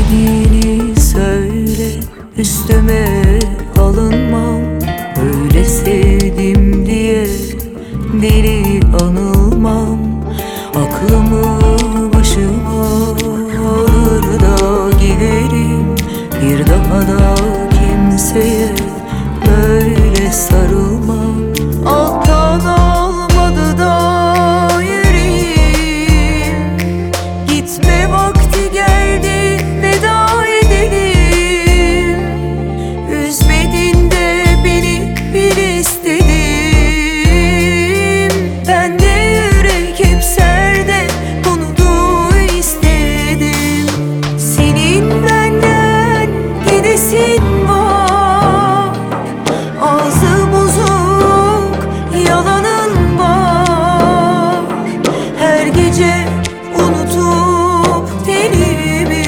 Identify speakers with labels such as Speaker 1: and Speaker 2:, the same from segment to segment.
Speaker 1: istediğini söyle, üstüme alınmam. Öyle sevdim diye deli anılmam. Aklımı başıma alır da giderim. Bir daha da kimseye böyle sarılmam. Alttan almadı da yüreğim, gitme vakti geldi, veda edelim. Üzmedin de beni bir istedim. Ben de yürek hep serde, bunu duy istedim. Senin benden gidesin var, ağzı bozuk yalanın var. Her gece unutup tenimi,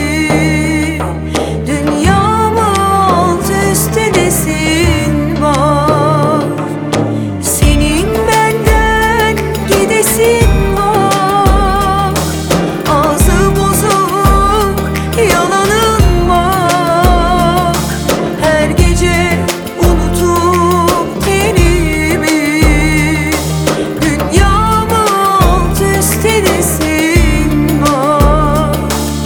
Speaker 1: dünyamı alt üst edesin var. Senin benden gidesin var, ağzı bozuk yalanın var. Her gece unutup tenimi, dünyamı alt üst edesin var.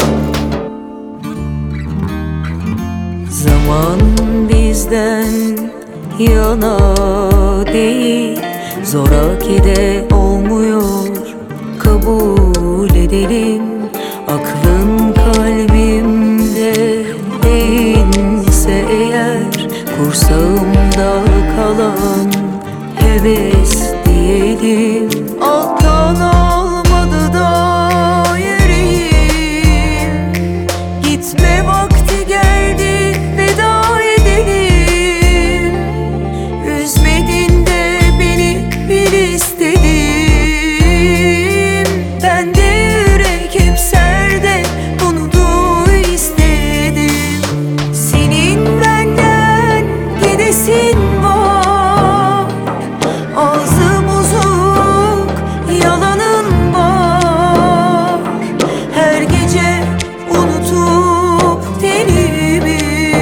Speaker 1: Zaman bizden yana değil, zoraki de olmuyor, kabul edelim. Aklın kalbimde değilse eğer, kursağımda kalan heves diyelim. Alttan almadı da yüreğim, gitme vakti geldi, veda edelim. Üzmedin de beni bir istedim. Ben de yürek hep serde, bunu duy istedim. Senin benden gidesin var, ağzı bozuk yalanın var. Her gece unutup tenimi,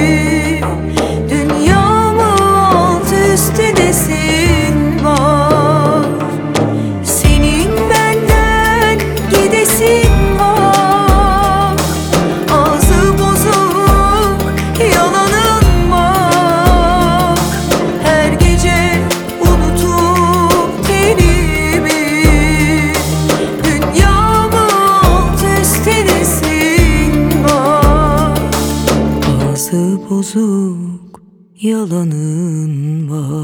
Speaker 1: dünyamı alt üst edesin var. Senin benden gidesin var, ağzı bozuk yalanın var. Her gece unutup tenimi, dünyamı alt üst edesin var. Ağzı bozuk yalanın var.